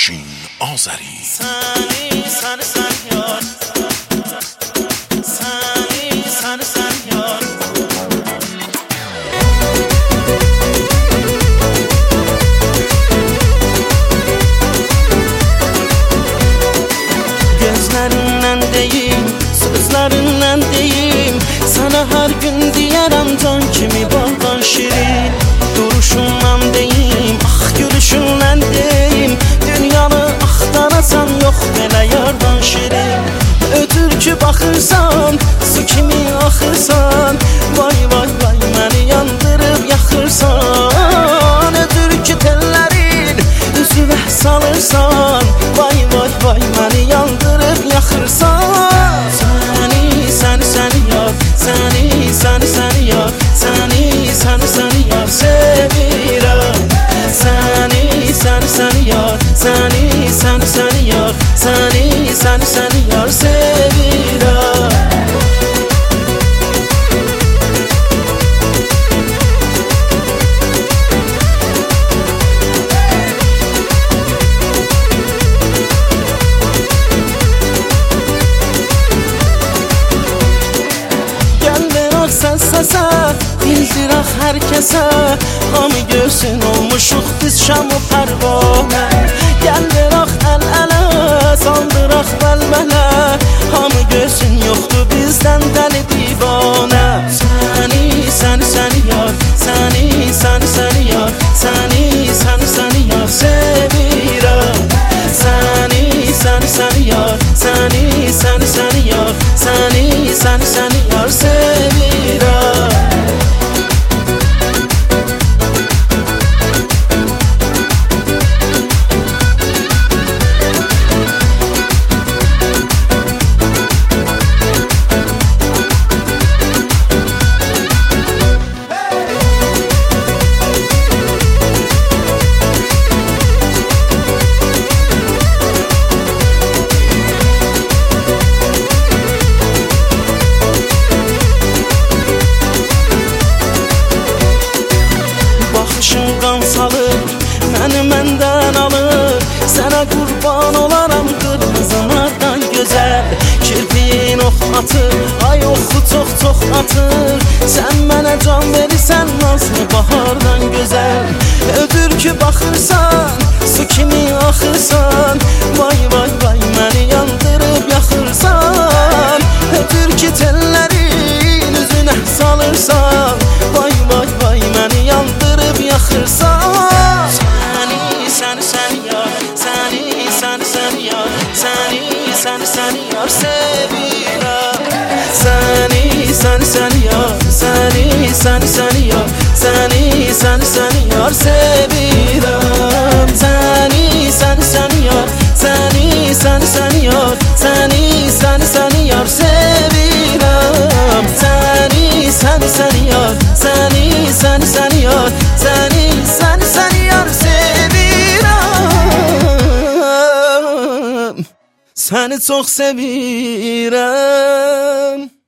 افشین آذری سنی سن سن یار سنی سن سن یار Gözlerinden deyim, sözlerinden deyim Sana her gün diyerəm can kimi baldan şirin Duruşundan deyim, ah gülüşündən deyim Dünyanı axtarasan yox belə yardan şirin Ötür ki baxırsan, su kimi axırsan Vay vay vay məni yandırıb yaxırsan Ötür ki tellərin üzüvə salırsan Vay vay vay məni yandırıb yaxırsan Səni, səni, səni yar Səni, səni, səni yar Səni, səni, səni yar Sevirəm Səni, səni, səni yar Səni, səni, səni yar Səni, səni, səni yar Sevirəm Səsə, bildirək hər kəsə Hamı görsün olmuşuq biz şam-ı pərvanə Gəl verək əl-ələ, saldıraq bəlbələ Hamı görsün yoxdur bizdən dəli divanə Səni, səni, səni yar Səni, səni, səni yar Səni, səni, səni yar Sevirəm Səni, səni, səni yar Səni, səni, səni yar Səni, səni, səni yar Sevirəm Qan salır, məni məndən alır Sənə qurban olaram qırmızılardan gözəl Kirpiyin ox atır, ay oxu çox-çox atır Sən mənə can verirsən nazlı bahardan gözəl Ödür ki baxırsan, su kimi axırsan Vay vay vay məni yandırıb yaxırsan Ödür ki tellərin üzünə salırsan Vay vay vay məni yandırıb yaxırsan Səni, səni, səni yar Səni, səni, səni yar Səni, səni, səni yar Sevirəm Səni, səni, səni yar Səni, səni, səni yar Səni, səni, səni yar Sevirəm Səni, səni, səni yar Səni, səni, səni yar Səni, səni, səni yar Sevirəm Səni, səni, səni yar Səni, səni, səni yar Səni, səni, səni yar Sevirəm Səni çox sevirəm